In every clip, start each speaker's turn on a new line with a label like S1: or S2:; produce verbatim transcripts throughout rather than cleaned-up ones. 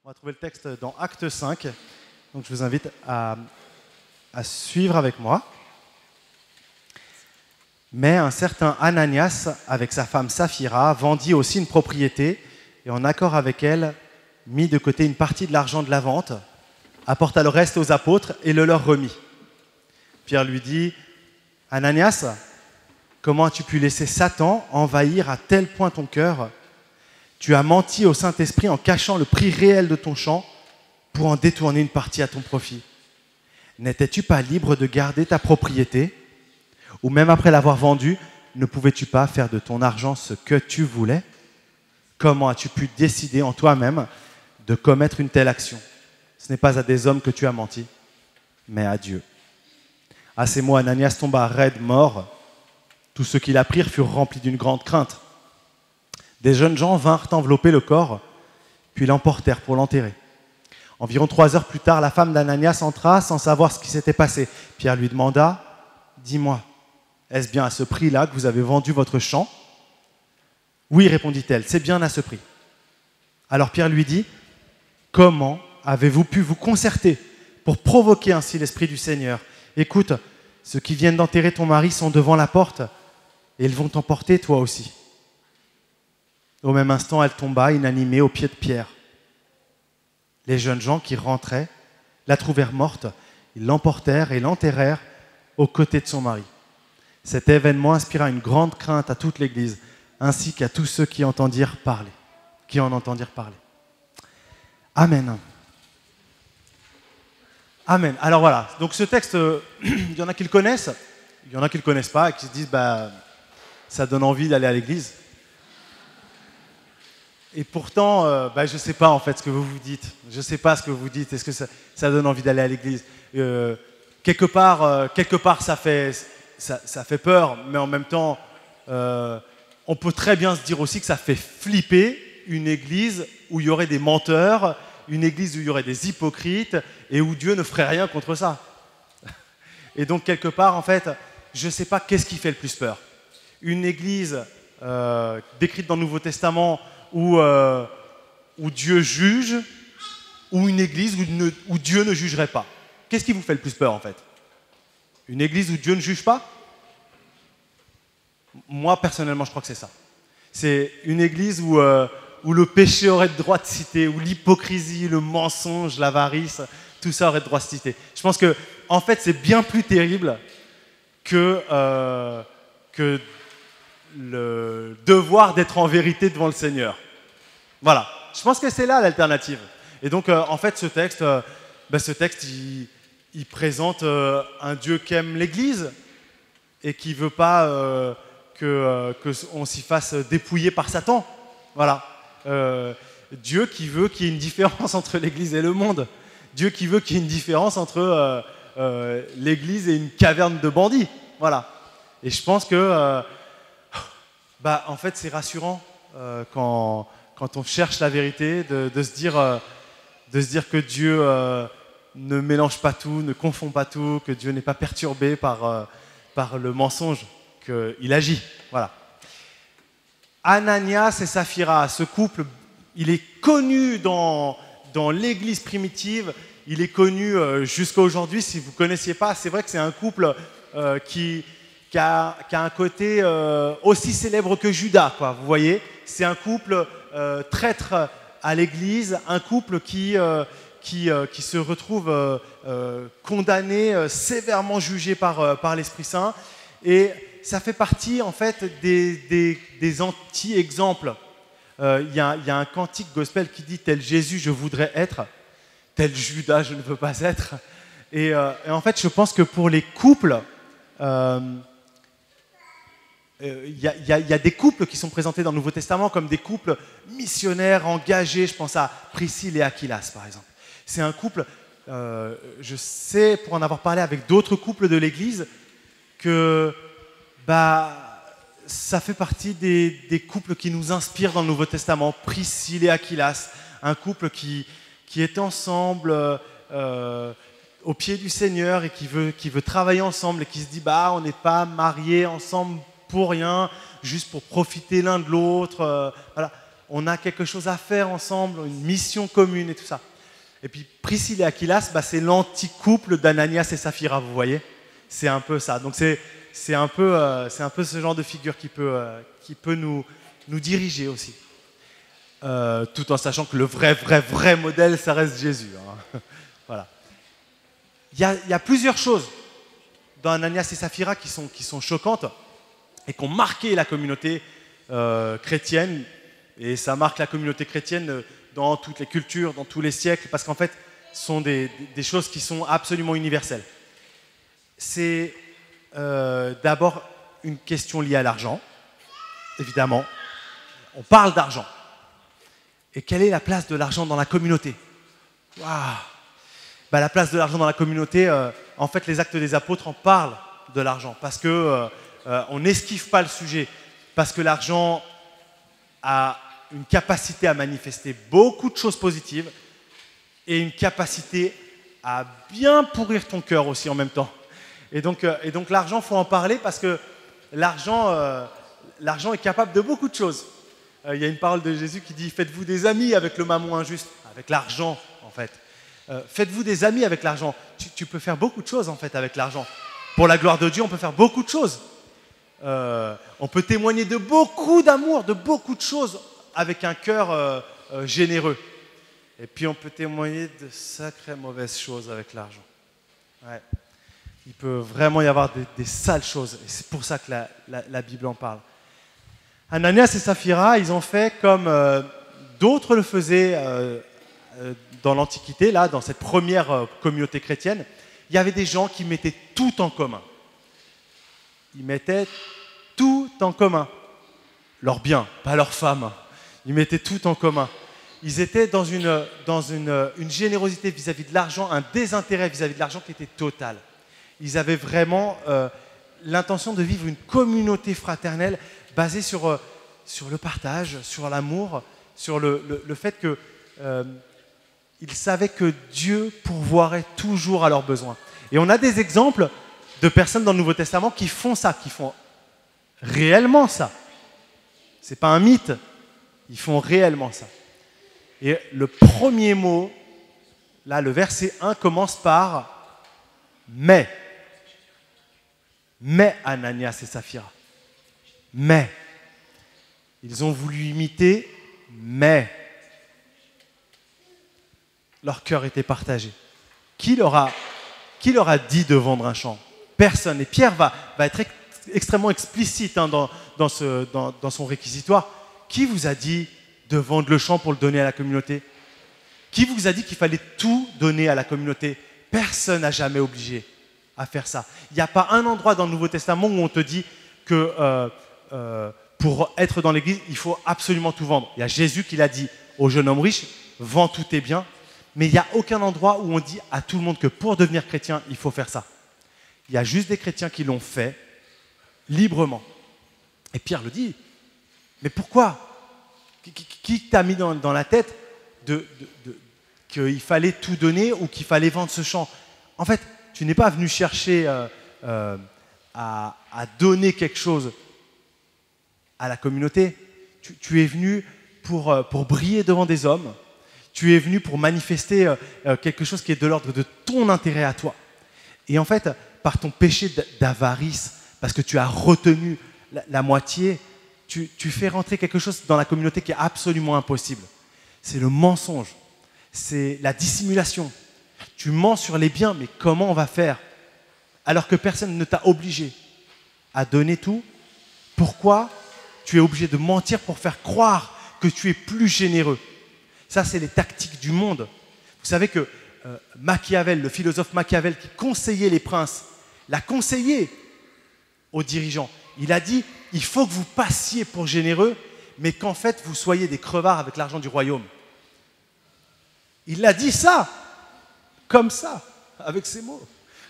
S1: On va trouver le texte dans Acte cinq. Donc je vous invite à, à suivre avec moi. Mais un certain Ananias, avec sa femme Saphira, vendit aussi une propriété et en accord avec elle, mit de côté une partie de l'argent de la vente, apporta le reste aux apôtres et le leur remit. Pierre lui dit, « Ananias, comment as-tu pu laisser Satan envahir à tel point ton cœur ? Tu as menti au Saint-Esprit en cachant le prix réel de ton champ pour en détourner une partie à ton profit. N'étais-tu pas libre de garder ta propriété ? Ou même après l'avoir vendue, ne pouvais-tu pas faire de ton argent ce que tu voulais ? Comment as-tu pu décider en toi-même de commettre une telle action ? Ce n'est pas à des hommes que tu as menti, mais à Dieu. » À ces mots, Ananias tomba raide mort. Tous ceux qui l'apprirent furent remplis d'une grande crainte. Des jeunes gens vinrent envelopper le corps, puis l'emportèrent pour l'enterrer. Environ trois heures plus tard, la femme d'Ananias entra sans savoir ce qui s'était passé. Pierre lui demanda, « Dis-moi, est-ce bien à ce prix-là que vous avez vendu votre champ ?» ?»« Oui, répondit-elle, c'est bien à ce prix. » Alors Pierre lui dit, « Comment avez-vous pu vous concerter pour provoquer ainsi l'Esprit du Seigneur ? Écoute, ceux qui viennent d'enterrer ton mari sont devant la porte et ils vont t'emporter toi aussi. » Au même instant, elle tomba inanimée aux pieds de Pierre. Les jeunes gens qui rentraient la trouvèrent morte. Ils l'emportèrent et l'enterrèrent aux côtés de son mari. Cet événement inspira une grande crainte à toute l'Église, ainsi qu'à tous ceux qui entendirent parler, qui en entendirent parler. Amen. Amen. Alors voilà, donc ce texte, il y en a qui le connaissent, il y en a qui ne le connaissent pas et qui se disent, bah, ça donne envie d'aller à l'église. Et pourtant, euh, bah, je ne sais pas en fait ce que vous vous dites. Je ne sais pas ce que vous dites. Est-ce que ça, ça donne envie d'aller à l'église ? euh, Quelque part, euh, quelque part ça, fait, ça, ça fait peur, mais en même temps, euh, on peut très bien se dire aussi que ça fait flipper une église où il y aurait des menteurs, une église où il y aurait des hypocrites et où Dieu ne ferait rien contre ça. Et donc, quelque part, en fait, je ne sais pas qu'est-ce qui fait le plus peur. Une église euh, décrite dans le Nouveau Testament où, euh, où Dieu juge, ou une église où, ne, où Dieu ne jugerait pas. Qu'est-ce qui vous fait le plus peur, en fait ? Une église où Dieu ne juge pas ? Moi, personnellement, je crois que c'est ça. C'est une église où, euh, où le péché aurait de droit de citer, où l'hypocrisie, le mensonge, l'avarice, tout ça aurait de droit de citer. Je pense que, en fait, c'est bien plus terrible que, euh, que le devoir d'être en vérité devant le Seigneur. Voilà. Je pense que c'est là l'alternative. Et donc, euh, en fait, ce texte, euh, ben, ce texte, il, il présente euh, un Dieu qui aime l'Église et qui ne veut pas euh, que, euh, qu'on s'y fasse dépouiller par Satan. Voilà. Euh, Dieu qui veut qu'il y ait une différence entre l'Église et le monde. Dieu qui veut qu'il y ait une différence entre euh, euh, l'Église et une caverne de bandits. Voilà. Et je pense que, euh, bah, en fait, c'est rassurant euh, quand, quand on cherche la vérité, de, de, se, dire, euh, de se dire que Dieu euh, ne mélange pas tout, ne confond pas tout, que Dieu n'est pas perturbé par, euh, par le mensonge, qu'il agit. Voilà. Ananias et Saphira, ce couple, il est connu dans, dans l'Église primitive, il est connu euh, jusqu'à aujourd'hui. Si vous ne connaissiez pas, c'est vrai que c'est un couple euh, qui, qui, a, qui a un côté euh, aussi célèbre que Judas, quoi, vous voyez. C'est un couple euh, traître à l'Église, un couple qui, euh, qui, euh, qui se retrouve euh, euh, condamné, euh, sévèrement jugé par, euh, par l'Esprit Saint. Et ça fait partie en fait des, des, des anti-exemples. Il euh, y, y a un cantique gospel qui dit « Tel Jésus, je voudrais être », « Tel Judas, je ne veux pas être ». Et, euh, et en fait, je pense que pour les couples, il euh, euh, y, y, y a des couples qui sont présentés dans le Nouveau Testament comme des couples missionnaires, engagés. Je pense à Priscille et Aquilas, par exemple. C'est un couple, euh, je sais, pour en avoir parlé avec d'autres couples de l'Église, que bah, ça fait partie des, des couples qui nous inspirent dans le Nouveau Testament. Priscille et Aquilas, un couple qui, qui est ensemble euh, euh, au pied du Seigneur et qui veut, qui veut travailler ensemble et qui se dit bah, on n'est pas mariés ensemble pour rien, juste pour profiter l'un de l'autre. Euh, voilà. on a quelque chose à faire ensemble, une mission commune et tout ça. Et puis Priscille et Aquilas, bah, c'est l'anti-couple d'Ananias et Saphira, vous voyez. C'est un peu ça. Donc c'est c'est un peu euh, c'est un peu ce genre de figure qui peut euh, qui peut nous nous diriger aussi, euh, tout en sachant que le vrai vrai vrai modèle, ça reste Jésus. Hein. Voilà. Il y a il y a plusieurs choses dans Ananias et Saphira qui sont qui sont choquantes et qui ont marqué la communauté euh, chrétienne. Et ça marque la communauté chrétienne dans toutes les cultures, dans tous les siècles, parce qu'en fait, ce sont des, des choses qui sont absolument universelles. C'est euh, d'abord une question liée à l'argent, évidemment. On parle d'argent. Et quelle est la place de l'argent dans la communauté? Waouh! Bah, la place de l'argent dans la communauté, euh, en fait, les Actes des Apôtres en parlent de l'argent, parce qu'on euh, euh, n'esquive pas le sujet, parce que l'argent a une capacité à manifester beaucoup de choses positives et une capacité à bien pourrir ton cœur aussi en même temps. Et donc, euh, et donc l'argent, il faut en parler parce que l'argent, euh, l'argent est capable de beaucoup de choses. Euh, il y a une parole de Jésus qui dit « Faites-vous des amis avec le mammon injuste », avec l'argent en fait. Euh, Faites-vous des amis avec l'argent. Tu, tu peux faire beaucoup de choses en fait avec l'argent. Pour la gloire de Dieu, on peut faire beaucoup de choses. Euh, on peut témoigner de beaucoup d'amour, de beaucoup de choses avec un cœur euh, euh, généreux. Et puis on peut témoigner de sacrées mauvaises choses avec l'argent. Ouais. Il peut vraiment y avoir des, des sales choses. Et c'est pour ça que la, la, la Bible en parle. Ananias et Saphira, ils ont fait comme euh, d'autres le faisaient euh, euh, dans l'Antiquité, là, dans cette première euh, communauté chrétienne. Il y avait des gens qui mettaient tout en commun. Ils mettaient tout en commun. Leurs biens, pas leurs femmes. Ils mettaient tout en commun. Ils étaient dans une, dans une, une générosité vis-à-vis de l'argent, un désintérêt vis-à-vis de l'argent qui était total. Ils avaient vraiment euh, l'intention de vivre une communauté fraternelle basée sur, euh, sur le partage, sur l'amour, sur le, le, le fait qu'ils euh, savaient que Dieu pourvoirait toujours à leurs besoins. Et on a des exemples de personnes dans le Nouveau Testament qui font ça, qui font réellement ça. Ce n'est pas un mythe, ils font réellement ça. Et le premier mot, là, le verset un commence par « mais ». Mais Ananias et Saphira. Mais. Ils ont voulu imiter, mais. Leur cœur était partagé. Qui leur a, qui leur a dit de vendre un champ? Personne. Et Pierre va, va être ex extrêmement explicite hein, dans, dans, ce, dans, dans son réquisitoire. Qui vous a dit de vendre le champ pour le donner à la communauté? Qui vous a dit qu'il fallait tout donner à la communauté? Personne n'a jamais obligé à faire ça. Il n'y a pas un endroit dans le Nouveau Testament où on te dit que euh, euh, pour être dans l'église, il faut absolument tout vendre. Il y a Jésus qui l'a dit au jeune homme riche, vends tous tes biens. Mais il n'y a aucun endroit où on dit à tout le monde que pour devenir chrétien, il faut faire ça. Il y a juste des chrétiens qui l'ont fait librement. Et Pierre le dit, mais pourquoi? Qui, qui, qui t'a mis dans, dans la tête de, de, de, qu'il fallait tout donner ou qu'il fallait vendre ce champ? En fait, tu n'es pas venu chercher euh, euh, à, à donner quelque chose à la communauté. Tu, tu es venu pour, euh, pour briller devant des hommes. Tu es venu pour manifester euh, quelque chose qui est de l'ordre de ton intérêt à toi. Et en fait, par ton péché d'avarice, parce que tu as retenu la, la moitié, tu, tu fais rentrer quelque chose dans la communauté qui est absolument impossible. C'est le mensonge, c'est la dissimulation. Tu mens sur les biens, mais comment on va faire? Alors que personne ne t'a obligé à donner tout, pourquoi tu es obligé de mentir pour faire croire que tu es plus généreux? Ça, c'est les tactiques du monde. Vous savez que euh, Machiavel, le philosophe Machiavel qui conseillait les princes, l'a conseillé aux dirigeants. Il a dit, il faut que vous passiez pour généreux, mais qu'en fait, vous soyez des crevards avec l'argent du royaume. Il a dit ça, comme ça, avec ces mots.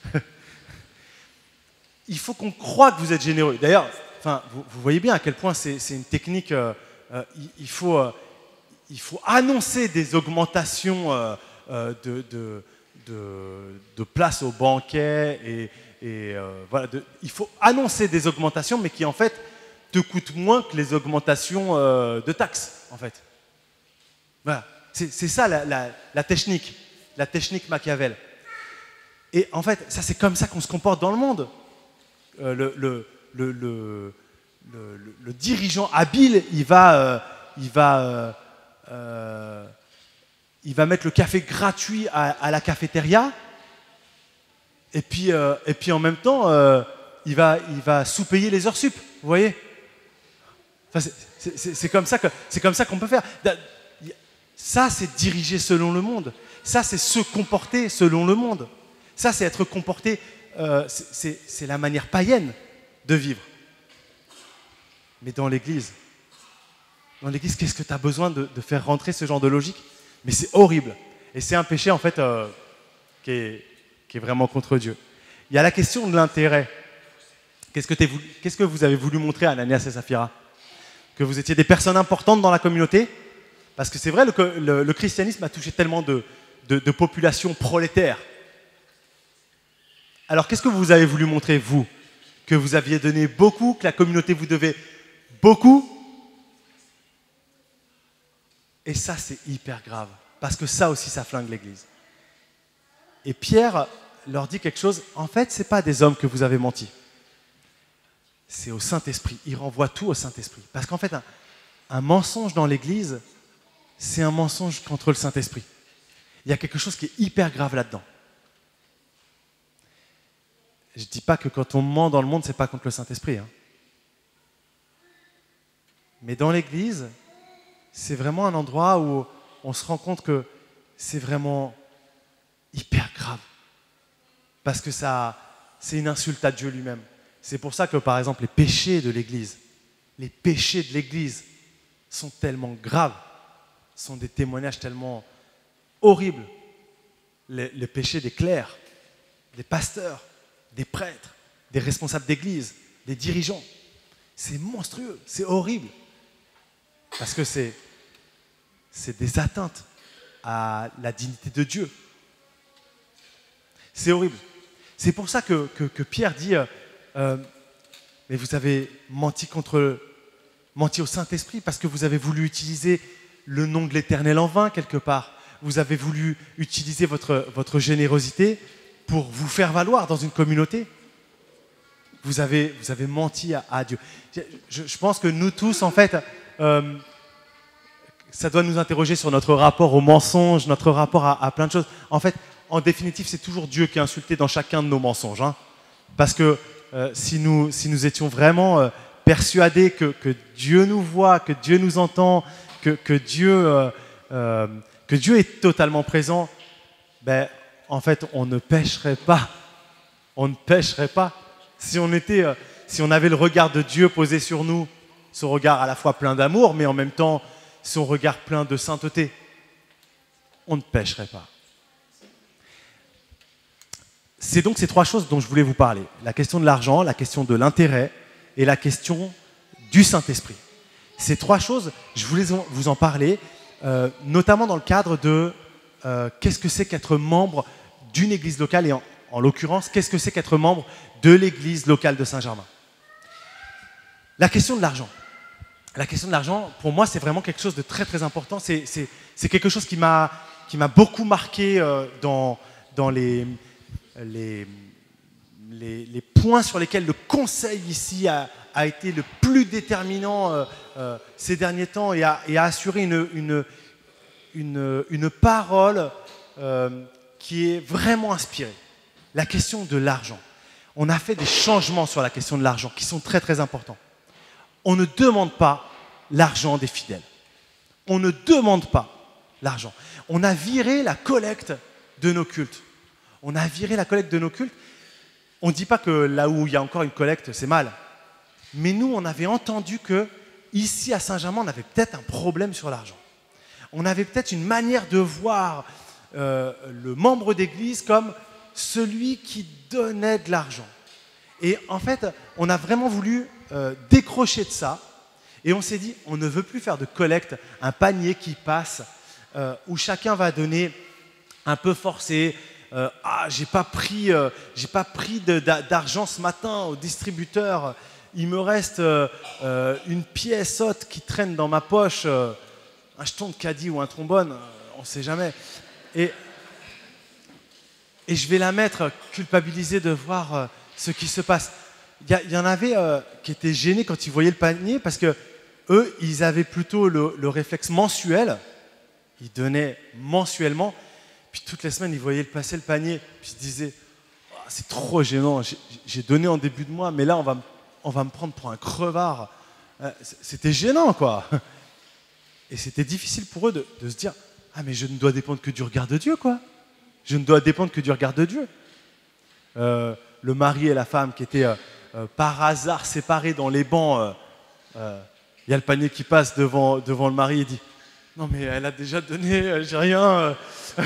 S1: Il faut qu'on croie que vous êtes généreux. D'ailleurs, enfin, vous, vous voyez bien à quel point c'est une technique, euh, euh, il, il faut... Euh, Il faut annoncer des augmentations euh, euh, de, de, de, de place au banquet et, et euh, voilà, de, il faut annoncer des augmentations mais qui en fait te coûtent moins que les augmentations euh, de taxes en fait. Voilà, c'est ça la, la, la technique, la technique Machiavel. Et en fait, ça c'est comme ça qu'on se comporte dans le monde. Euh, le, le, le, le, le, le dirigeant habile, il va, euh, il, va, euh, euh, il va mettre le café gratuit à, à la cafétéria, et puis, euh, et puis en même temps, euh, il va, il va sous-payer les heures sup, vous voyez. Enfin, c'est comme ça que, c'est comme ça qu'on peut faire. Ça, c'est diriger selon le monde. Ça, c'est se comporter selon le monde. Ça, c'est être comporté, euh, c'est la manière païenne de vivre. Mais dans l'Église, dans l'Église, qu'est-ce que tu as besoin de, de faire rentrer ce genre de logique? Mais c'est horrible. Et c'est un péché, en fait, euh, qui, est, qui est vraiment contre Dieu. Il y a la question de l'intérêt. Qu'est-ce que, qu'est-ce que vous avez voulu montrer à Ananias et Saphira? Que vous étiez des personnes importantes dans la communauté? Parce que c'est vrai, le, le, le christianisme a touché tellement de, de, de populations prolétaires. Alors, qu'est-ce que vous avez voulu montrer, vous? Que vous aviez donné beaucoup, que la communauté vous devait beaucoup? Et ça, c'est hyper grave. Parce que ça aussi, ça flingue l'Église. Et Pierre leur dit quelque chose. En fait, ce n'est pas des hommes que vous avez menti. C'est au Saint-Esprit. Il renvoie tout au Saint-Esprit. Parce qu'en fait, un, un mensonge dans l'Église, c'est un mensonge contre le Saint-Esprit. Il y a quelque chose qui est hyper grave là-dedans. Je ne dis pas que quand on ment dans le monde, ce n'est pas contre le Saint-Esprit. Hein. Mais dans l'Église, c'est vraiment un endroit où on se rend compte que c'est vraiment hyper grave. Parce que ça, c'est une insulte à Dieu lui-même. C'est pour ça que, par exemple, les péchés de l'Église, les péchés de l'Église sont tellement graves, sont des témoignages tellement horribles. Les, les péchés des clercs, des pasteurs, des prêtres, des responsables d'église, des dirigeants. C'est monstrueux, c'est horrible. Parce que c'est des atteintes à la dignité de Dieu. C'est horrible. C'est pour ça que, que, que Pierre dit, euh, euh, mais vous avez menti contre, menti au Saint-Esprit parce que vous avez voulu utiliser le nom de l'Éternel en vain quelque part. Vous avez voulu utiliser votre, votre générosité pour vous faire valoir dans une communauté. Vous avez, vous avez menti à, à Dieu. Je, je pense que nous tous, en fait, euh, ça doit nous interroger sur notre rapport au mensonge, notre rapport à, à plein de choses. En fait, en définitive, c'est toujours Dieu qui est insulté dans chacun de nos mensonges. Hein. Parce que euh, si, nous, si nous étions vraiment euh, persuadés que, que Dieu nous voit, que Dieu nous entend, que, que, Dieu, euh, euh, que Dieu est totalement présent, ben, en fait, on ne pécherait pas. On ne pécherait pas. Si on, était, euh, si on avait le regard de Dieu posé sur nous, son regard à la fois plein d'amour, mais en même temps son regard plein de sainteté, on ne pécherait pas. C'est donc ces trois choses dont je voulais vous parler. La question de l'argent, la question de l'intérêt et la question du Saint-Esprit. Ces trois choses, je voulais vous en parler, euh, notamment dans le cadre de euh, qu'est-ce que c'est qu'être membre d'une église locale et en, en l'occurrence, qu'est-ce que c'est qu'être membre de l'église locale de Saint-Germain. La question de l'argent. La question de l'argent, pour moi, c'est vraiment quelque chose de très très important. C'est quelque chose qui m'a qui m'a beaucoup marqué euh, dans, dans les, les, les, les points sur lesquels le conseil ici a, a été le plus déterminant euh, euh, ces derniers temps et a, et a assuré une, une, une, une parole euh, qui est vraiment inspirée. La question de l'argent. On a fait des changements sur la question de l'argent qui sont très très importants. On ne demande pas l'argent des fidèles. On ne demande pas l'argent. On a viré la collecte de nos cultes. On a viré la collecte de nos cultes. On ne dit pas que là où il y a encore une collecte, c'est mal. Mais nous, on avait entendu que ici à Saint-Germain, on avait peut-être un problème sur l'argent. On avait peut-être une manière de voir euh, le membre d'église comme celui qui donnait de l'argent. Et en fait, on a vraiment voulu euh, décrocher de ça. Et on s'est dit, on ne veut plus faire de collecte, un panier qui passe, euh, où chacun va donner un peu forcé. Euh, ah, j'ai pas pris, euh, j'ai pas pris d'argent ce matin au distributeur. Il me reste euh, euh, une pièce haute qui traîne dans ma poche. Euh, un jeton de caddie ou un trombone, euh, on ne sait jamais. Et, et je vais la mettre culpabilisée de voir euh, ce qui se passe. Il y, y en avait euh, qui étaient gênés quand ils voyaient le panier parce que eux, ils avaient plutôt le, le réflexe mensuel. Ils donnaient mensuellement. Puis toutes les semaines, ils voyaient passer le panier. Puis ils se disaient, oh, c'est trop gênant. J'ai donné en début de mois, mais là, on va, on va me prendre pour un crevard. Euh, c'était gênant, quoi. Et c'était difficile pour eux de, de se dire, ah, mais je ne dois dépendre que du regard de Dieu, quoi. Je ne dois dépendre que du regard de Dieu. Euh, le mari et la femme qui étaient euh, euh, par hasard séparés dans les bancs. Euh, euh, Il y a le panier qui passe devant, devant le mari et dit « Non mais elle a déjà donné, euh, j'ai rien. Euh. »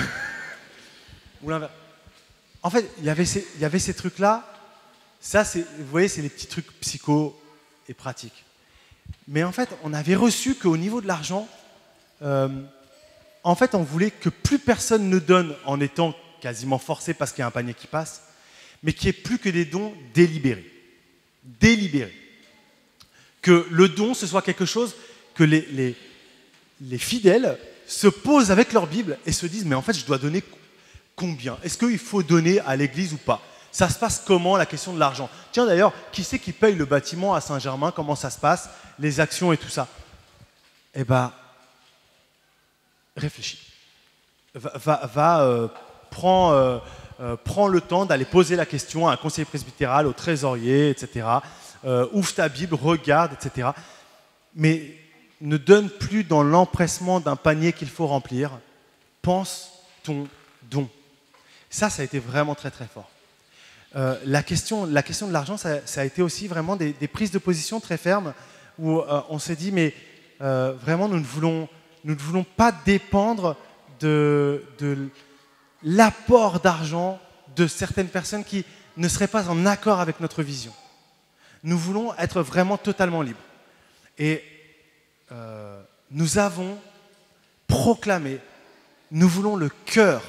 S1: Ou l'inverse. En fait, il y avait ces, il y avait ces trucs-là. Ça, vous voyez, c'est les petits trucs psycho et pratiques. Mais en fait, on avait reçu qu'au niveau de l'argent, euh, en fait, on voulait que plus personne ne donne en étant quasiment forcé parce qu'il y a un panier qui passe, mais qu'il n'y ait plus que des dons délibérés. Délibérés. Que le don, ce soit quelque chose que les, les, les fidèles se posent avec leur Bible et se disent, mais en fait, je dois donner combien? Est-ce qu'il faut donner à l'église ou pas? Ça se passe comment, la question de l'argent? Tiens, d'ailleurs, qui c'est qui paye le bâtiment à Saint-Germain? Comment ça se passe? Les actions et tout ça? Eh bien, réfléchis. Va, va, va euh, prends, euh, euh, prends le temps d'aller poser la question à un conseiller presbytéral, au trésorier, et cetera. Euh, ouvre ta Bible, regarde, et cetera. Mais ne donne plus dans l'empressement d'un panier qu'il faut remplir. Pense ton don. Ça, ça a été vraiment très très fort. Euh, la, question, la question de l'argent, ça, ça a été aussi vraiment des, des prises de position très fermes où euh, on s'est dit, mais euh, vraiment, nous ne voulons, nous ne voulons pas dépendre de, de l'apport d'argent de certaines personnes qui ne seraient pas en accord avec notre vision. Nous voulons être vraiment totalement libres. Et euh, nous avons proclamé, nous voulons le cœur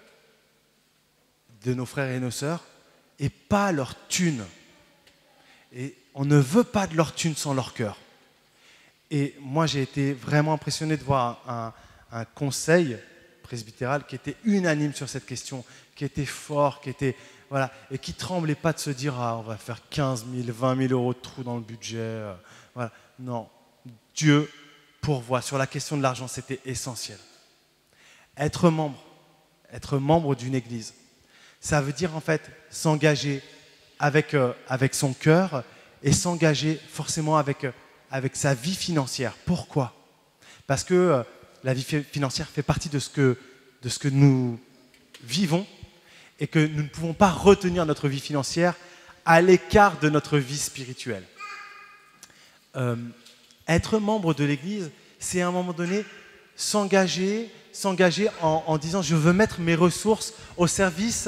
S1: de nos frères et nos sœurs et pas leur thune. Et on ne veut pas de leur thune sans leur cœur. Et moi, j'ai été vraiment impressionné de voir un, un conseil presbytéral qui était unanime sur cette question, qui était fort, qui était... Voilà, et qui ne tremblait pas de se dire ah, on va faire quinze mille, vingt mille euros de trou dans le budget. Euh, voilà. Non, Dieu pourvoit. Sur la question de l'argent, c'était essentiel. Être membre, être membre d'une église, ça veut dire en fait s'engager avec, euh, avec son cœur et s'engager forcément avec, euh, avec sa vie financière. Pourquoi? Parce que euh, la vie financière fait partie de ce que, de ce que nous vivons et que nous ne pouvons pas retenir notre vie financière à l'écart de notre vie spirituelle. Euh, être membre de l'Église, c'est à un moment donné s'engager, s'engager en, en disant je veux mettre mes ressources au service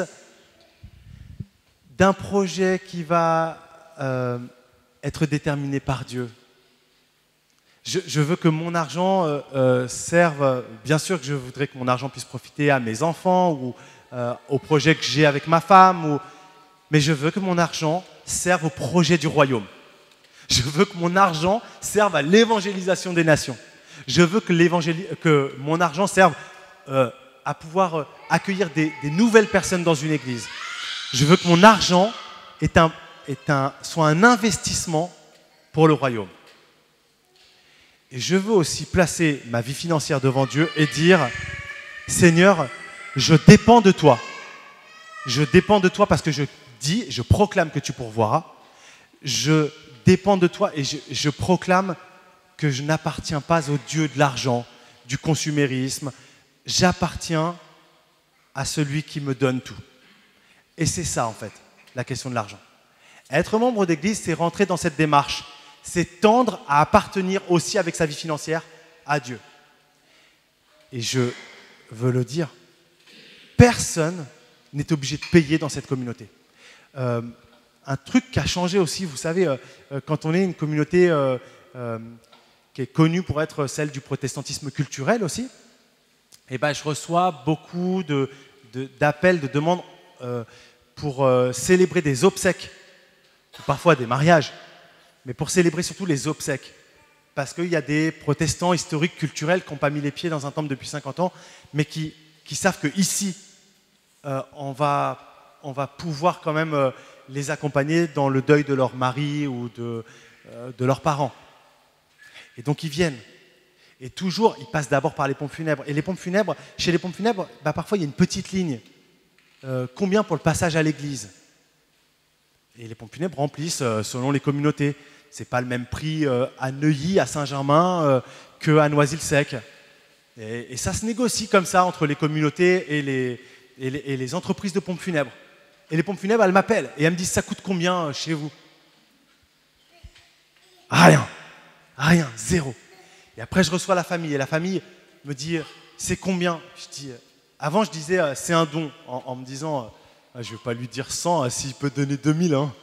S1: d'un projet qui va euh, être déterminé par Dieu. Je, je veux que mon argent euh, euh, serve, bien sûr que je voudrais que mon argent puisse profiter à mes enfants ou euh, au projet que j'ai avec ma femme, ou, mais je veux que mon argent serve au projet du royaume. Je veux que mon argent serve à l'évangélisation des nations. Je veux que, que mon argent serve euh, à pouvoir euh, accueillir des, des nouvelles personnes dans une église. Je veux que mon argent est un, est un, soit un investissement pour le royaume. Et je veux aussi placer ma vie financière devant Dieu et dire « Seigneur, je dépends de toi. Je dépends de toi parce que je dis, je proclame que tu pourvoiras. Je dépends de toi et je, je proclame que je n'appartiens pas au Dieu de l'argent, du consumérisme. J'appartiens à celui qui me donne tout. » Et c'est ça, en fait, la question de l'argent. Être membre d'église, c'est rentrer dans cette démarche. C'est tendre à appartenir aussi avec sa vie financière à Dieu. Et je veux le dire, personne n'est obligé de payer dans cette communauté. Euh, un truc qui a changé aussi, vous savez, euh, quand on est une communauté euh, euh, qui est connue pour être celle du protestantisme culturel aussi, eh ben, je reçois beaucoup de, de, d'appels, de demandes euh, pour euh, célébrer des obsèques, ou parfois des mariages, mais pour célébrer surtout les obsèques. parce qu'il y a des protestants historiques, culturels, qui n'ont pas mis les pieds dans un temple depuis cinquante ans, mais qui, qui savent qu'ici, euh, on, va, on va pouvoir quand même euh, les accompagner dans le deuil de leur mari ou de, euh, de leurs parents. Et donc ils viennent. Et toujours, ils passent d'abord par les pompes funèbres. Et les pompes funèbres, chez les pompes funèbres, bah, parfois il y a une petite ligne. Euh, combien pour le passage à l'église? Et les pompes funèbres remplissent euh, selon les communautés. Ce n'est pas le même prix euh, à Neuilly, à Saint-Germain, euh, qu'à Noisy-le-Sec. Et, et ça se négocie comme ça entre les communautés et les, et les, et les entreprises de pompes funèbres. Et les pompes funèbres, elles m'appellent et elles me disent, ça coûte combien euh, chez vous? Rien. Rien, zéro. Et après, je reçois la famille. Et la famille me dit, c'est combien? Je dis, avant, je disais, euh, c'est un don, en, en me disant, euh, je ne vais pas lui dire cent, euh, s'il peut donner deux mille. Hein.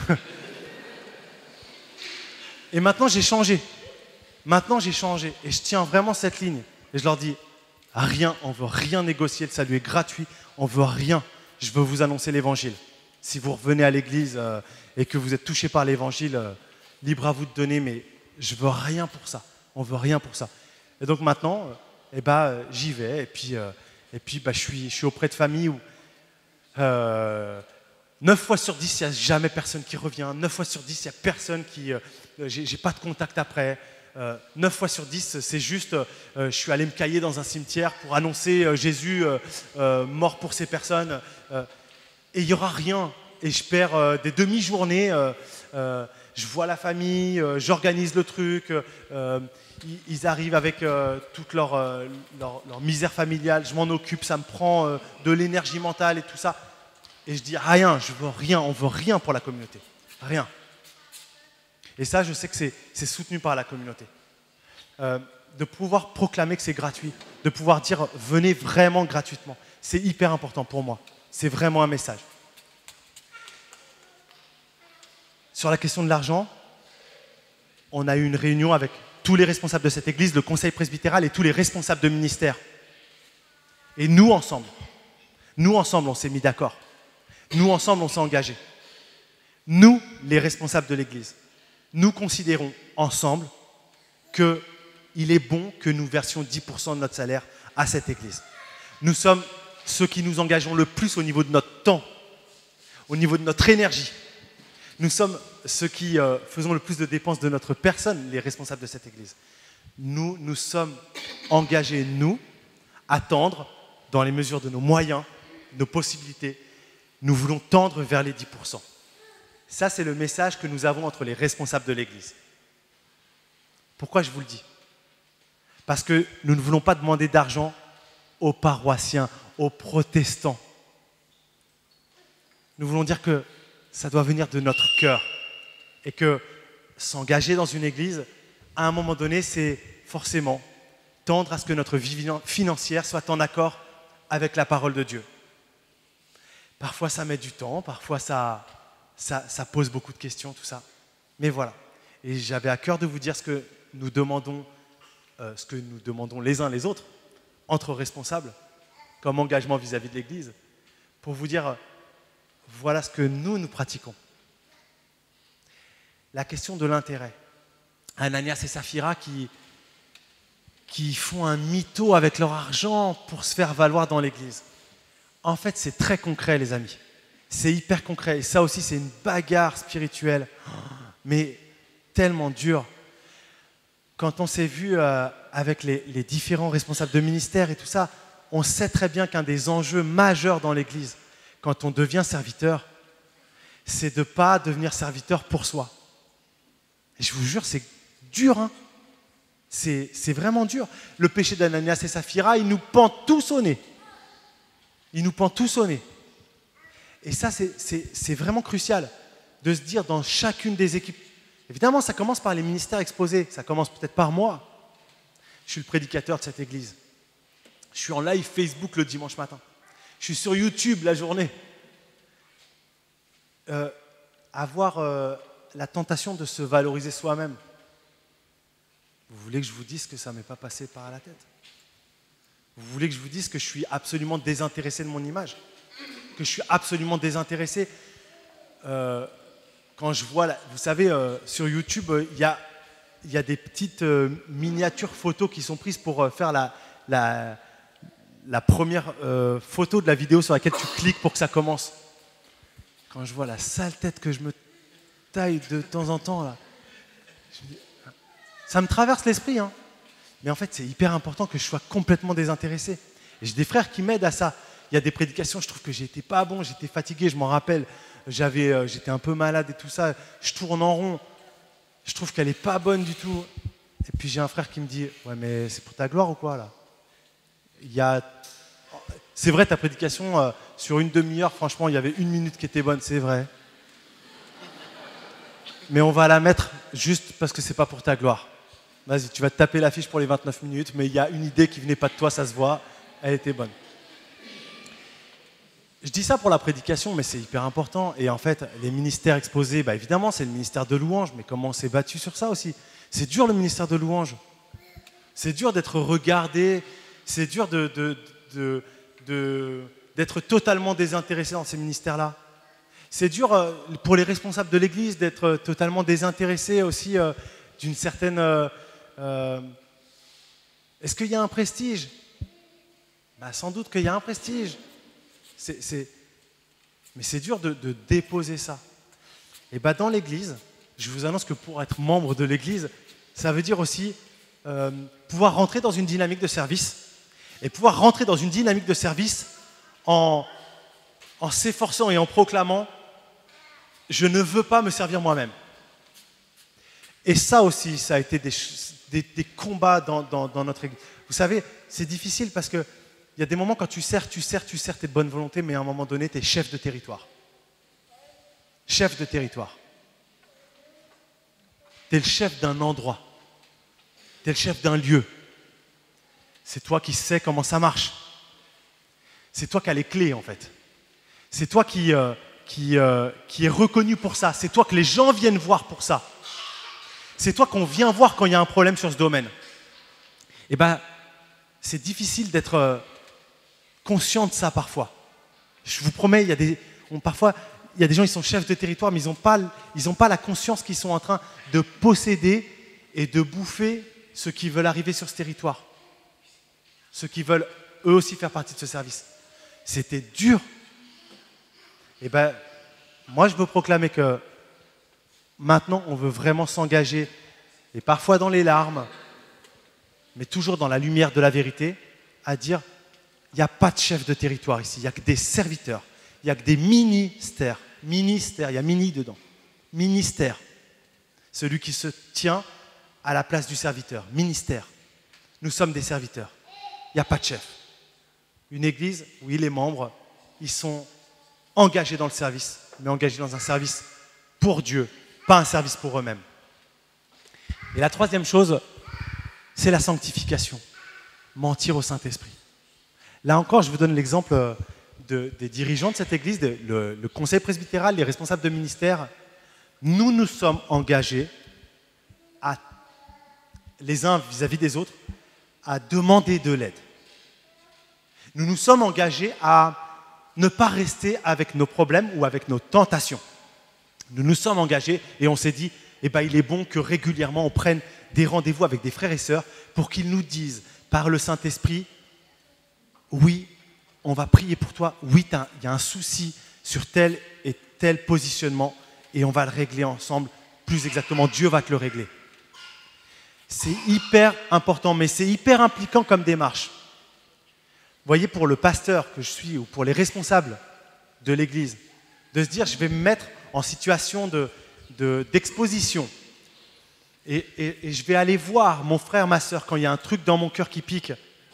S1: Et maintenant, j'ai changé. Maintenant, j'ai changé. Et je tiens vraiment cette ligne. Et je leur dis, rien, on ne veut rien négocier. Le salut est gratuit. On ne veut rien. Je veux vous annoncer l'évangile. Si vous revenez à l'église euh, et que vous êtes touché par l'évangile, euh, libre à vous de donner, mais je ne veux rien pour ça. On ne veut rien pour ça. Et donc maintenant, euh, eh ben, euh, j'y vais. Et puis, euh, et puis bah, je, suis, je suis auprès de familles où euh, neuf fois sur dix, il n'y a jamais personne qui revient. neuf fois sur dix, il n'y a personne qui... Euh, j'ai, j'ai pas de contact après. Euh, neuf fois sur dix, c'est juste, euh, je suis allé me cailler dans un cimetière pour annoncer euh, Jésus euh, euh, mort pour ces personnes. Euh, et il n'y aura rien. Et je perds euh, des demi-journées. Euh, euh, je vois la famille, euh, j'organise le truc. Euh, ils, ils arrivent avec euh, toute leur, euh, leur, leur misère familiale. Je m'en occupe, ça me prend euh, de l'énergie mentale et tout ça. Et je dis rien, je veux rien, on veut rien pour la communauté. Rien. Et ça, je sais que c'est, c'est soutenu par la communauté. Euh, de pouvoir proclamer que c'est gratuit, de pouvoir dire venez vraiment gratuitement, c'est hyper important pour moi. C'est vraiment un message. Sur la question de l'argent, on a eu une réunion avec tous les responsables de cette église, le conseil presbytéral et tous les responsables de ministère. Et nous ensemble, nous ensemble, on s'est mis d'accord. Nous ensemble, on s'est engagés. Nous, les responsables de l'église, nous considérons ensemble qu'il est bon que nous versions dix pour cent de notre salaire à cette église. Nous sommes ceux qui nous engageons le plus au niveau de notre temps, au niveau de notre énergie. Nous sommes ceux qui euh, faisons le plus de dépenses de notre personne, les responsables de cette église. Nous, nous sommes engagés, nous, à tendre, dans les mesures de nos moyens, nos possibilités, nous voulons tendre vers les dix pour cent. Ça, c'est le message que nous avons entre les responsables de l'église. Pourquoi je vous le dis? Parce que nous ne voulons pas demander d'argent aux paroissiens, aux protestants. Nous voulons dire que ça doit venir de notre cœur et que s'engager dans une église, à un moment donné, c'est forcément tendre à ce que notre vie financière soit en accord avec la parole de Dieu. Parfois, ça met du temps, parfois, ça, ça, ça pose beaucoup de questions, tout ça. Mais voilà. Et j'avais à cœur de vous dire ce que nous demandons, euh, ce que nous demandons les uns les autres, entre responsables, comme engagement vis-à-vis de l'Église, pour vous dire, euh, voilà ce que nous, nous pratiquons. La question de l'intérêt. Ananias et Saphira qui, qui font un mytho avec leur argent pour se faire valoir dans l'Église. En fait, c'est très concret, les amis. C'est hyper concret. Et ça aussi, c'est une bagarre spirituelle, mais tellement dure. Quand on s'est vu euh, avec les, les différents responsables de ministère et tout ça, on sait très bien qu'un des enjeux majeurs dans l'Église, quand on devient serviteur, c'est de ne pas devenir serviteur pour soi. Et je vous jure, c'est dur, hein. C'est, c'est vraiment dur. Le péché d'Ananias et Saphira, il nous pend tous au nez. Il nous pend tous au nez. Et ça, c'est, c'est, c'est vraiment crucial de se dire dans chacune des équipes. Évidemment, ça commence par les ministères exposés. Ça commence peut-être par moi. Je suis le prédicateur de cette église. Je suis en live Facebook le dimanche matin. Je suis sur YouTube la journée. Euh, avoir euh, la tentation de se valoriser soi-même. Vous voulez que je vous dise que ça ne m'est pas passé par la tête? Vous voulez que je vous dise que je suis absolument désintéressé de mon image? Que je suis absolument désintéressé euh, quand je vois, la, vous savez, euh, sur YouTube, il euh, y a il y a des petites euh, miniatures photos qui sont prises pour euh, faire la, la, la première euh, photo de la vidéo sur laquelle tu cliques pour que ça commence. Quand je vois la sale tête que je me taille de temps en temps, là, je me dis, ça me traverse l'esprit, hein. Mais en fait, c'est hyper important que je sois complètement désintéressé. Et j'ai des frères qui m'aident à ça. Il y a des prédications, je trouve que j'étais pas bon, j'étais fatigué, je m'en rappelle. J'avais, euh, j'étais un peu malade et tout ça. Je tourne en rond. Je trouve qu'elle est pas bonne du tout. Et puis j'ai un frère qui me dit, ouais, mais c'est pour ta gloire ou quoi là? Il y a... C'est vrai, ta prédication, euh, sur une demi-heure, franchement, il y avait une minute qui était bonne, c'est vrai. Mais on va la mettre juste parce que c'est pas pour ta gloire. Vas-y, tu vas te taper l'affiche pour les vingt-neuf minutes, mais il y a une idée qui venait pas de toi, ça se voit, elle était bonne. Je dis ça pour la prédication, mais c'est hyper important. Et en fait, les ministères exposés, bah évidemment, c'est le ministère de louange, mais comment on s'est battu sur ça aussi? C'est dur le ministère de louange. C'est dur d'être regardé, c'est dur de, de, de, de, d'être totalement désintéressé dans ces ministères-là. C'est dur euh, pour les responsables de l'Église d'être totalement désintéressés aussi euh, d'une certaine... Euh, euh, est-ce qu'il y a un prestige? Bah, sans doute qu'il y a un prestige. C'est, c'est... Mais c'est dur de, de déposer ça. Et bah, dans l'Église, je vous annonce que pour être membre de l'Église, ça veut dire aussi euh, pouvoir rentrer dans une dynamique de service et pouvoir rentrer dans une dynamique de service en, en s'efforçant et en proclamant « Je ne veux pas me servir moi-même ». Et ça aussi, ça a été des, des, des combats dans, dans, dans notre Église. Vous savez, c'est difficile parce que il y a des moments quand tu sers, tu sers, tu sers, tu es de bonne volonté, mais à un moment donné, tu es chef de territoire. Chef de territoire. Tu es le chef d'un endroit. Tu es le chef d'un lieu. C'est toi qui sais comment ça marche. C'est toi qui as les clés, en fait. C'est toi qui, euh, qui, euh, qui est reconnu pour ça. C'est toi que les gens viennent voir pour ça. C'est toi qu'on vient voir quand il y a un problème sur ce domaine. Eh bien, c'est difficile d'être euh, conscient de ça parfois. Je vous promets, il y a des, on, parfois, il y a des gens qui sont chefs de territoire, mais ils n'ont pas, ils n'ont pas la conscience qu'ils sont en train de posséder et de bouffer ceux qui veulent arriver sur ce territoire. Ceux qui veulent eux aussi faire partie de ce service. C'était dur. Eh bien, moi je veux proclamer que maintenant on veut vraiment s'engager, et parfois dans les larmes, mais toujours dans la lumière de la vérité, à dire, il n'y a pas de chef de territoire ici, il n'y a que des serviteurs, il n'y a que des ministères. Ministère, il y a mini dedans. Ministère. Celui qui se tient à la place du serviteur. Ministère. Nous sommes des serviteurs. Il n'y a pas de chef. Une église, oui, les membres, ils sont engagés dans le service, mais engagés dans un service pour Dieu, pas un service pour eux-mêmes. Et la troisième chose, c'est la sanctification. Mentir au Saint-Esprit. Là encore, je vous donne l'exemple de, des dirigeants de cette église, de, le, le conseil presbytéral, les responsables de ministère. Nous nous sommes engagés, à, les uns vis-à-vis des autres, à demander de l'aide. Nous nous sommes engagés à ne pas rester avec nos problèmes ou avec nos tentations. Nous nous sommes engagés et on s'est dit, eh ben, il est bon que régulièrement on prenne des rendez-vous avec des frères et sœurs pour qu'ils nous disent par le Saint-Esprit, oui, on va prier pour toi, oui, il y a un souci sur tel et tel positionnement et on va le régler ensemble, plus exactement, Dieu va te le régler. C'est hyper important, mais c'est hyper impliquant comme démarche. Vous voyez, pour le pasteur que je suis ou pour les responsables de l'église, de se dire, je vais me mettre en situation de, de, d'exposition et, et, et je vais aller voir mon frère, ma sœur, quand il y a un truc dans mon cœur qui pique.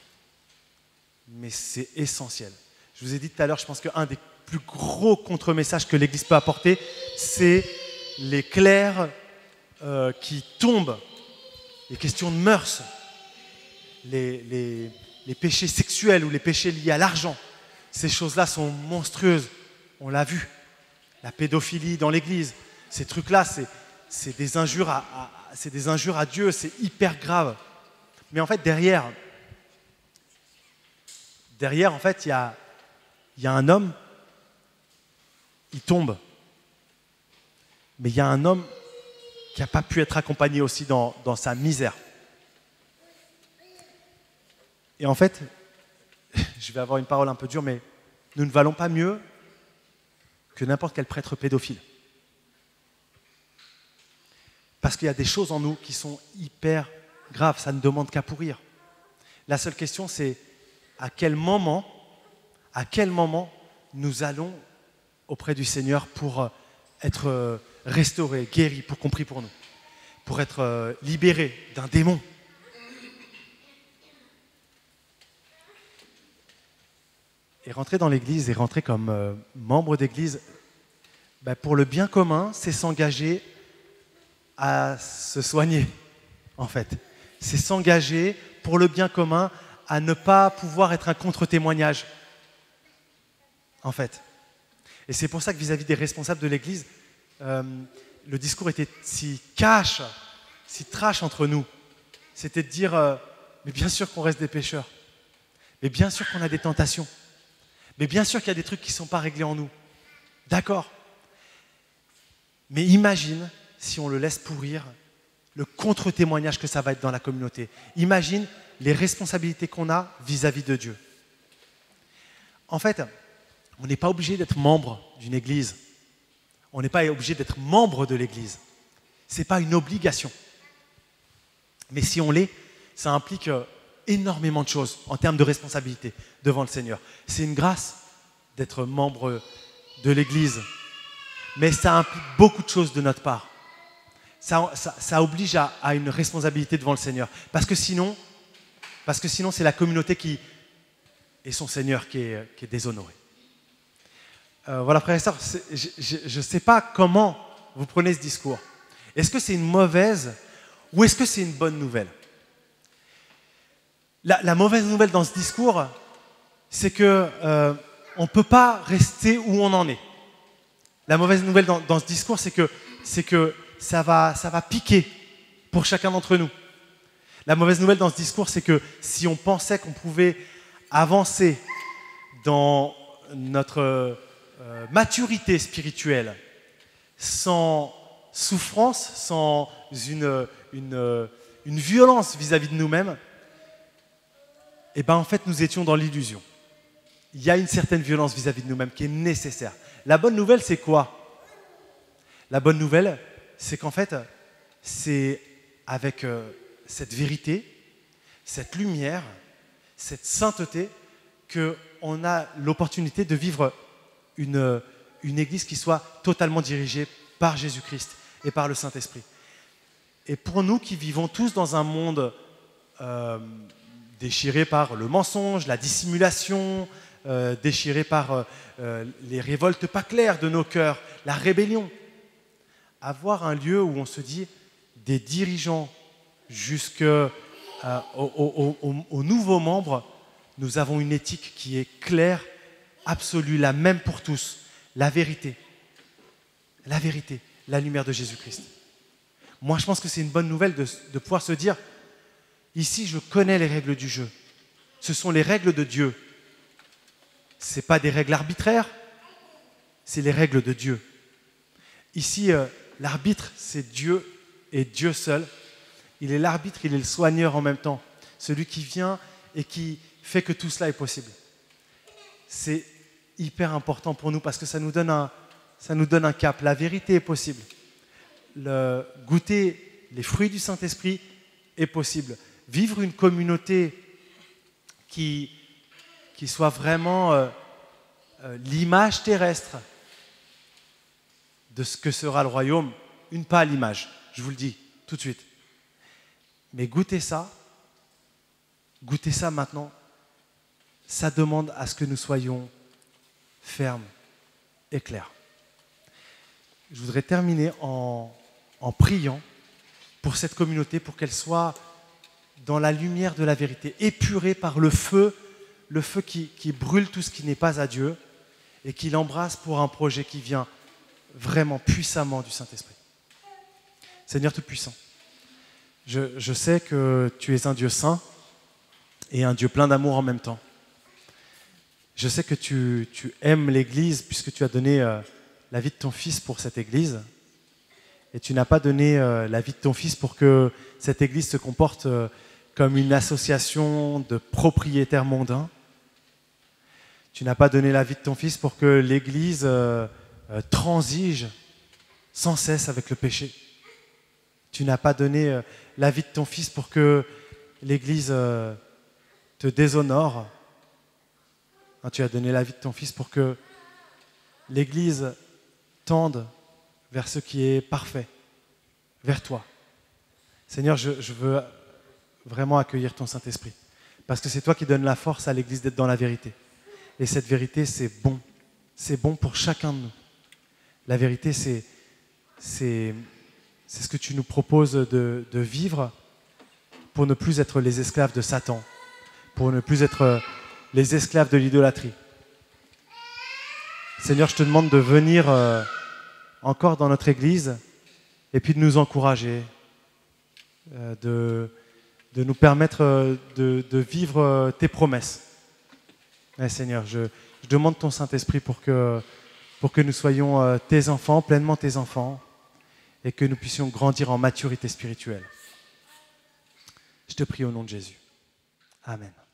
S1: Mais c'est essentiel. Je vous ai dit tout à l'heure, je pense qu'un des plus gros contre-messages que l'Église peut apporter, c'est les clercs euh, qui tombent, les questions de mœurs, les, les, les péchés sexuels ou les péchés liés à l'argent. Ces choses-là sont monstrueuses. On l'a vu. La pédophilie dans l'Église, ces trucs-là, c'est, c'est, des injures à, à, c'est des injures à Dieu, c'est hyper grave. Mais en fait, derrière, derrière, en fait, il y a, y a un homme, il tombe. Mais il y a un homme qui n'a pas pu être accompagné aussi dans, dans sa misère. Et en fait, je vais avoir une parole un peu dure, mais nous ne valons pas mieux que n'importe quel prêtre pédophile. Parce qu'il y a des choses en nous qui sont hyper graves, ça ne demande qu'à pourrir. La seule question, c'est à quel moment, à quel moment nous allons auprès du Seigneur pour être restaurés, guéris, pour compris pour nous, pour être libérés d'un démon. Et rentrer dans l'Église et rentrer comme euh, membre d'Église, ben pour le bien commun, c'est s'engager à se soigner, en fait. C'est s'engager pour le bien commun à ne pas pouvoir être un contre-témoignage, en fait. Et c'est pour ça que vis-à-vis des responsables de l'Église, euh, le discours était si cash, si trash entre nous. C'était de dire, euh, mais bien sûr qu'on reste des pécheurs, mais bien sûr qu'on a des tentations, mais bien sûr qu'il y a des trucs qui ne sont pas réglés en nous. D'accord. Mais imagine si on le laisse pourrir, le contre-témoignage que ça va être dans la communauté. Imagine les responsabilités qu'on a vis-à-vis de Dieu. En fait, on n'est pas obligé d'être membre d'une église. On n'est pas obligé d'être membre de l'église. Ce n'est pas une obligation. Mais si on l'est, ça implique énormément de choses en termes de responsabilité devant le Seigneur. C'est une grâce d'être membre de l'église. Mais ça implique beaucoup de choses de notre part. Ça, ça, ça oblige à, à une responsabilité devant le Seigneur. Parce que sinon, parce que sinon c'est la communauté qui et son Seigneur qui est, qui est déshonoré. Euh, voilà, frères et sœurs, je ne sais pas comment vous prenez ce discours. Est-ce que c'est une mauvaise ou est-ce que c'est une bonne nouvelle? la, la mauvaise nouvelle dans ce discours, c'est qu'on euh, ne peut pas rester où on en est. La mauvaise nouvelle dans, dans ce discours, c'est que, c'est que ça va, ça va piquer pour chacun d'entre nous. La mauvaise nouvelle dans ce discours, c'est que si on pensait qu'on pouvait avancer dans notre euh, maturité spirituelle sans souffrance, sans une, une, une violence vis-à-vis de nous-mêmes, eh ben en fait nous étions dans l'illusion. Il y a une certaine violence vis-à-vis de nous-mêmes qui est nécessaire. La bonne nouvelle, c'est quoi? La bonne nouvelle, c'est qu'en fait, c'est avec euh, cette vérité, cette lumière, cette sainteté, qu'on a l'opportunité de vivre une, une église qui soit totalement dirigée par Jésus-Christ et par le Saint-Esprit. Et pour nous qui vivons tous dans un monde euh, déchiré par le mensonge, la dissimulation, euh, déchiré par euh, les révoltes pas claires de nos cœurs, la rébellion, avoir un lieu où on se dit des dirigeants jusqu'aux euh, au, au, au nouveaux membres, nous avons une éthique qui est claire, absolue, la même pour tous, la vérité. La vérité, la lumière de Jésus-Christ. Moi, je pense que c'est une bonne nouvelle de, de pouvoir se dire, ici, je connais les règles du jeu. Ce sont les règles de Dieu. Ce n'est pas des règles arbitraires, c'est les règles de Dieu. Ici, euh, l'arbitre, c'est Dieu et Dieu seul. Il est l'arbitre, il est le soigneur en même temps. Celui qui vient et qui fait que tout cela est possible. C'est hyper important pour nous parce que ça nous donne un, ça nous donne un cap. La vérité est possible. Le, goûter les fruits du Saint-Esprit est possible. Vivre une communauté qui, qui soit vraiment euh, euh, l'image terrestre de ce que sera le royaume, une pâle image, je vous le dis tout de suite. Mais goûter ça, goûter ça maintenant, ça demande à ce que nous soyons fermes et clairs. Je voudrais terminer en, en priant pour cette communauté, pour qu'elle soit dans la lumière de la vérité, épurée par le feu, le feu qui, qui brûle tout ce qui n'est pas à Dieu et qui l'embrasse pour un projet qui vient vraiment puissamment du Saint-Esprit. Seigneur Tout-Puissant, je, je sais que tu es un Dieu saint et un Dieu plein d'amour en même temps. Je sais que tu, tu aimes l'Église puisque tu as donné euh, la vie de ton Fils pour cette Église. Et tu n'as pas donné euh, la vie de ton Fils pour que cette Église se comporte euh, comme une association de propriétaires mondains. Tu n'as pas donné la vie de ton Fils pour que l'Église euh, euh, transige sans cesse avec le péché. Tu n'as pas donné euh, la vie de ton Fils pour que l'Église euh, te déshonore. Non, tu as donné la vie de ton Fils pour que l'Église tende vers ce qui est parfait, vers toi. Seigneur, je, je veux vraiment accueillir ton Saint-Esprit, parce que c'est toi qui donnes la force à l'Église d'être dans la vérité. Et cette vérité, c'est bon. C'est bon pour chacun de nous. La vérité, c'est, c'est, c'est ce que tu nous proposes de, de vivre pour ne plus être les esclaves de Satan, pour ne plus être les esclaves de l'idolâtrie. Seigneur, je te demande de venir euh, encore dans notre Église et puis de nous encourager, euh, de, de nous permettre euh, de, de vivre euh, tes promesses. Ouais, Seigneur, je, je demande ton Saint-Esprit pour que, pour que nous soyons euh, tes enfants, pleinement tes enfants, et que nous puissions grandir en maturité spirituelle. Je te prie au nom de Jésus. Amen.